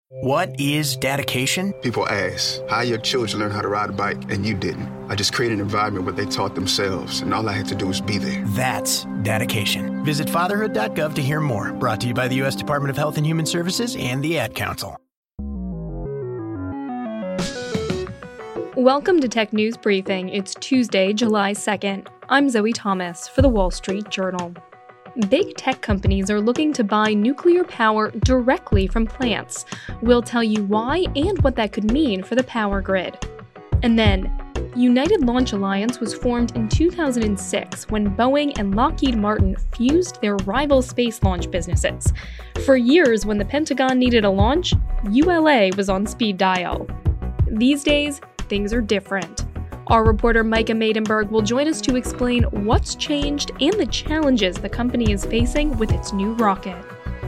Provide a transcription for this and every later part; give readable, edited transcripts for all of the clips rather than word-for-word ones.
What is dedication? People ask, how your children learn how to ride a bike and you didn't? I just created an environment where they taught themselves, and all I had to do was be there. That's dedication. Visit fatherhood.gov to hear more. Brought to you by the U.S. Department of Health and Human Services and the Ad Council. Welcome to Tech News Briefing. It's Tuesday, July 2nd. I'm Zoe Thomas for The Wall Street Journal. Big tech companies are looking to buy nuclear power directly from plants. We'll tell you why and what that could mean for the power grid. And then, United Launch Alliance was formed in 2006 when Boeing and Lockheed Martin fused their rival space launch businesses. For years, when the Pentagon needed a launch, ULA was on speed dial. These days, things are different. Our reporter Micah Maidenberg will join us to explain what's changed and the challenges the company is facing with its new rocket.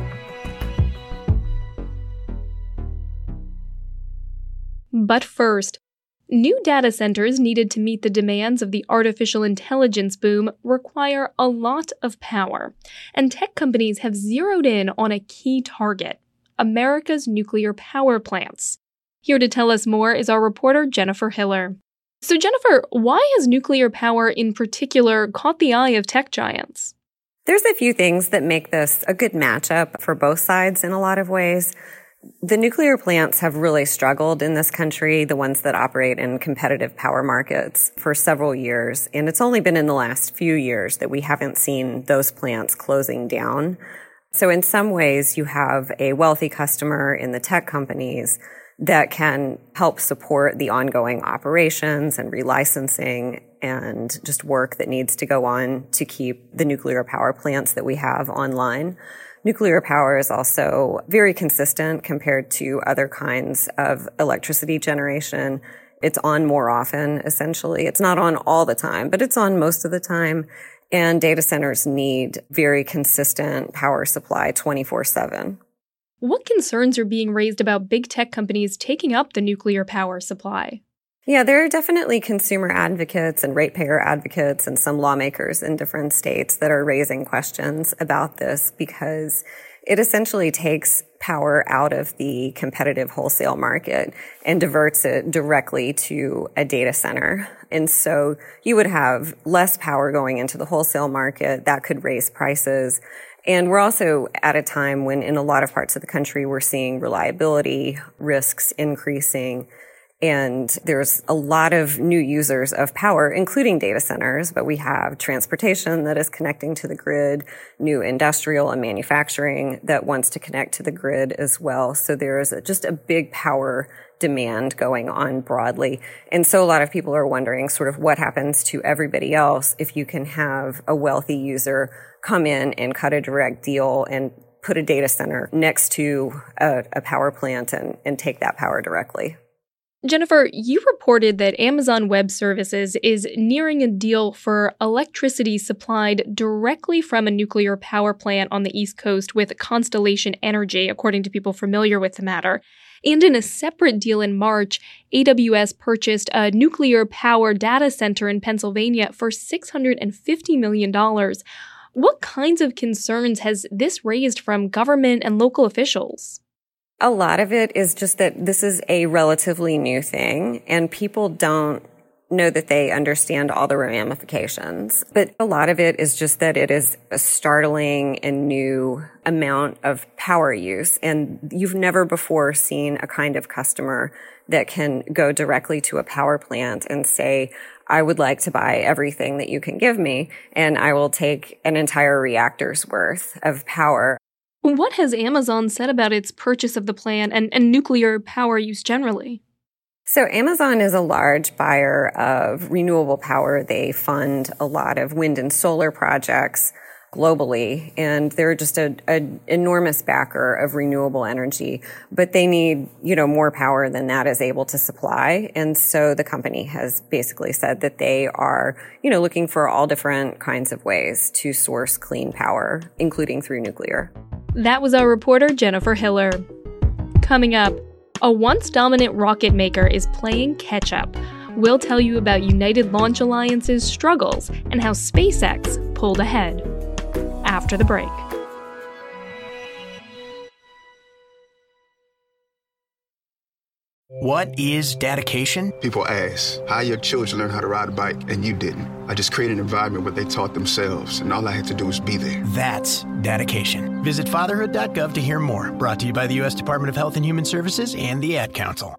But first, new data centers needed to meet the demands of the artificial intelligence boom require a lot of power, and tech companies have zeroed in on a key target: America's nuclear power plants. Here to tell us more is our reporter Jennifer Hiller. So Jennifer, why has nuclear power in particular caught the eye of tech giants? There's a few things that make this a good matchup for both sides in a lot of ways. The nuclear plants have really struggled in this country, the ones that operate in competitive power markets, for several years. And it's only been in the last few years that we haven't seen those plants closing down. So in some ways, you have a wealthy customer in the tech companies that can help support the ongoing operations and relicensing and just work that needs to go on to keep the nuclear power plants that we have online. Nuclear power is also very consistent compared to other kinds of electricity generation. It's on more often, essentially. It's not on all the time, but it's on most of the time. And data centers need very consistent power supply 24/7. What concerns are being raised about big tech companies taking up the nuclear power supply? Yeah, there are definitely consumer advocates and ratepayer advocates and some lawmakers in different states that are raising questions about this because it essentially takes power out of the competitive wholesale market and diverts it directly to a data center. And so you would have less power going into the wholesale market that could raise prices. And we're also at a time when in a lot of parts of the country, we're seeing reliability risks increasing. And there's a lot of new users of power, including data centers, but we have transportation that is connecting to the grid, new industrial and manufacturing that wants to connect to the grid as well. So there's just a big power demand going on broadly. And so a lot of people are wondering sort of what happens to everybody else if you can have a wealthy user come in and cut a direct deal and put a data center next to a power plant and take that power directly. Jennifer, you reported that Amazon Web Services is nearing a deal for electricity supplied directly from a nuclear power plant on the East Coast with Constellation Energy, according to people familiar with the matter. And in a separate deal in March, AWS purchased a nuclear power data center in Pennsylvania for $650 million. What kinds of concerns has this raised from government and local officials? A lot of it is just that this is a relatively new thing, and people don't know that they understand all the ramifications. But a lot of it is just that it is a startling and new amount of power use. And you've never before seen a kind of customer that can go directly to a power plant and say, I would like to buy everything that you can give me, and I will take an entire reactor's worth of power. What has Amazon said about its purchase of the plant and nuclear power use generally? So Amazon is a large buyer of renewable power. They fund a lot of wind and solar projects globally, and they're just an enormous backer of renewable energy. But they need, more power than that is able to supply. And so the company has basically said that they are, looking for all different kinds of ways to source clean power, including through nuclear. That was our reporter, Jennifer Hiller. Coming up, a once dominant rocket maker is playing catch-up. We'll tell you about United Launch Alliance's struggles and how SpaceX pulled ahead. After the break. What is dedication? People ask, how your children learn how to ride a bike and you didn't? I just created an environment where they taught themselves, and all I had to do was be there. That's dedication. Visit fatherhood.gov to hear more. Brought to you by the U.S. Department of Health and Human Services and the Ad Council.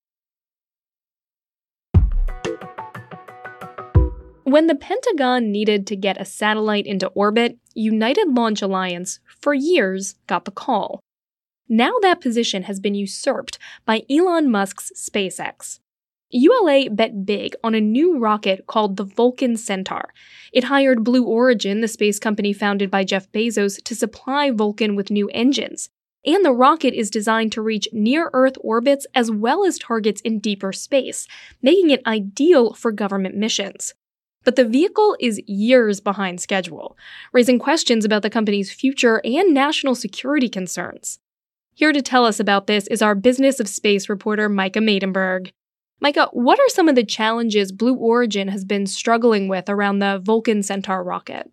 When the Pentagon needed to get a satellite into orbit, United Launch Alliance, for years, got the call. Now that position has been usurped by Elon Musk's SpaceX. ULA bet big on a new rocket called the Vulcan Centaur. It hired Blue Origin, the space company founded by Jeff Bezos, to supply Vulcan with new engines. And the rocket is designed to reach near-Earth orbits as well as targets in deeper space, making it ideal for government missions. But the vehicle is years behind schedule, raising questions about the company's future and national security concerns. Here to tell us about this is our Business of Space reporter, Micah Maidenberg. Micah, what are some of the challenges Blue Origin has been struggling with around the Vulcan Centaur rocket?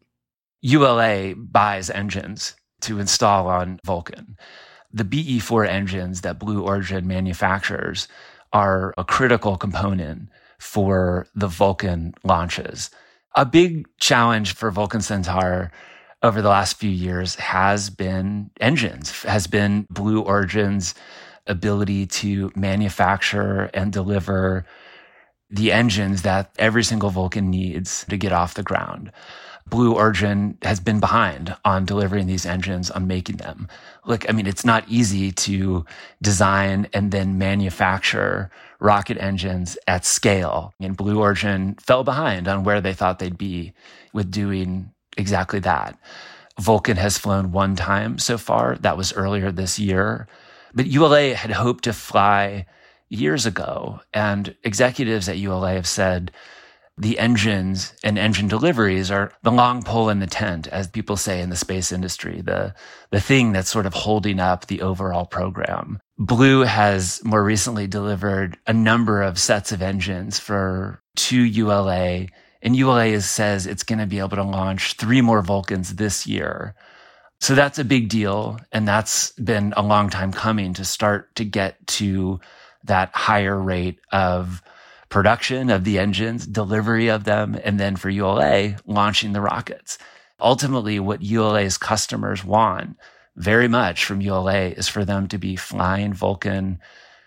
ULA buys engines to install on Vulcan. The BE-4 engines that Blue Origin manufactures are a critical component for the Vulcan launches. A big challenge for Vulcan Centaur over the last few years has been engines, has been Blue Origin's ability to manufacture and deliver the engines that every single Vulcan needs to get off the ground. Blue Origin has been behind on delivering these engines, on making them. Look, I mean, it's not easy to design and then manufacture rocket engines at scale. And Blue Origin fell behind on where they thought they'd be with doing exactly that. Vulcan has flown one time so far. That was earlier this year. But ULA had hoped to fly years ago. And executives at ULA have said the engines and engine deliveries are the long pole in the tent, as people say in the space industry, the thing that's sort of holding up the overall program. Blue has more recently delivered a number of sets of engines to ULA, and ULA says it's going to be able to launch 3 more Vulcans this year. So that's a big deal, and that's been a long time coming to start to get to that higher rate of production of the engines, delivery of them, and then for ULA, launching the rockets. Ultimately, what ULA's customers want very much from ULA is for them to be flying Vulcan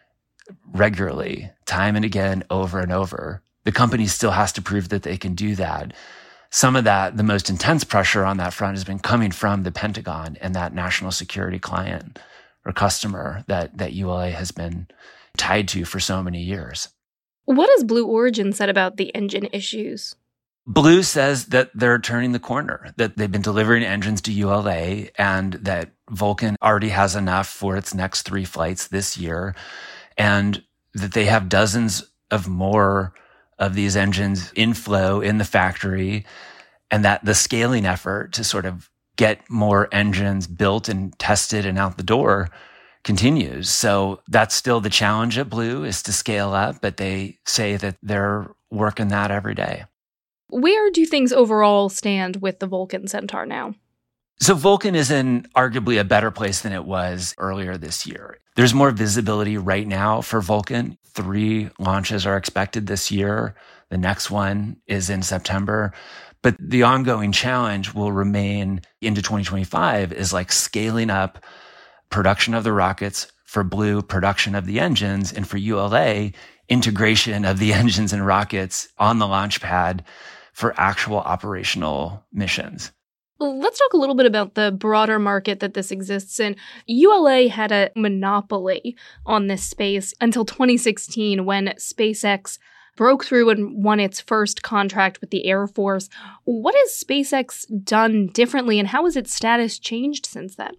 regularly, time and again, over and over. The company still has to prove that they can do that. Some of that, the most intense pressure on that front has been coming from the Pentagon and that national security client or customer that ULA has been tied to for so many years. What has Blue Origin said about the engine issues? Blue says that they're turning the corner, that they've been delivering engines to ULA and that Vulcan already has enough for its next 3 flights this year, and that they have dozens of more of these engines in flow in the factory, and that the scaling effort to sort of get more engines built and tested and out the door continues. So that's still the challenge at Blue, is to scale up, but they say that they're working that every day. Where do things overall stand with the Vulcan Centaur now? So Vulcan is in arguably a better place than it was earlier this year. There's more visibility right now for Vulcan. 3 launches are expected this year. The next one is in September. But the ongoing challenge will remain into 2025 is like scaling up production of the rockets, for Blue, production of the engines, and for ULA, integration of the engines and rockets on the launch pad for actual operational missions. Let's talk a little bit about the broader market that this exists in. ULA had a monopoly on this space until 2016 when SpaceX broke through and won its first contract with the Air Force. What has SpaceX done differently, and how has its status changed since then?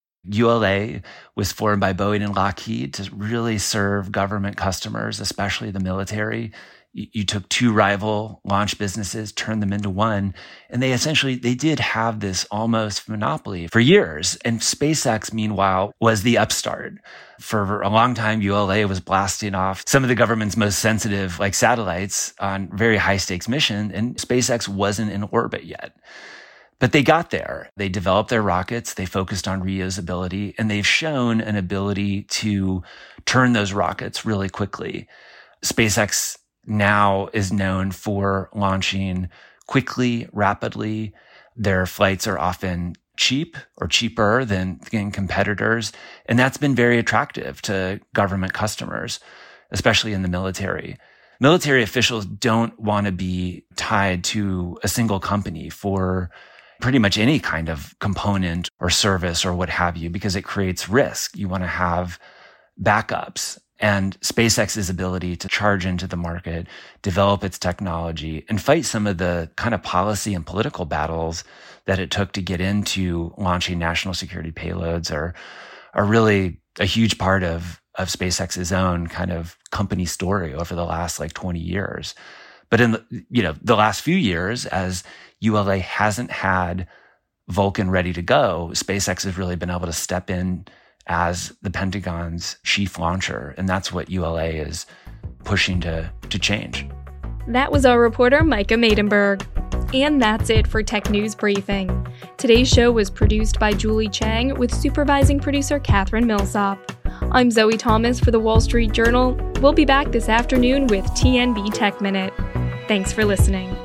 ULA was formed by Boeing and Lockheed to really serve government customers, especially the military. You took 2 rival launch businesses, turned them into one, and they did have this almost monopoly for years. And SpaceX, meanwhile, was the upstart. For a long time, ULA was blasting off some of the government's most sensitive, like satellites, on very high stakes mission, and SpaceX wasn't in orbit yet. But they got there. They developed their rockets. They focused on reusability, and they've shown an ability to turn those rockets really quickly. SpaceX now is known for launching quickly, rapidly. Their flights are often cheap or cheaper than competitors. And that's been very attractive to government customers, especially in the military. Military officials don't want to be tied to a single company for pretty much any kind of component or service or what have you, because it creates risk. You want to have backups. And SpaceX's ability to charge into the market, develop its technology, and fight some of the kind of policy and political battles that it took to get into launching national security payloads are really a huge part of SpaceX's own kind of company story over the last 20 years. But in the last few years, as ULA hasn't had Vulcan ready to go, SpaceX has really been able to step in as the Pentagon's chief launcher. And that's what ULA is pushing to change. That was our reporter, Micah Maidenberg. And that's it for Tech News Briefing. Today's show was produced by Julie Chang with supervising producer Catherine Millsop. I'm Zoe Thomas for The Wall Street Journal. We'll be back this afternoon with TNB Tech Minute. Thanks for listening.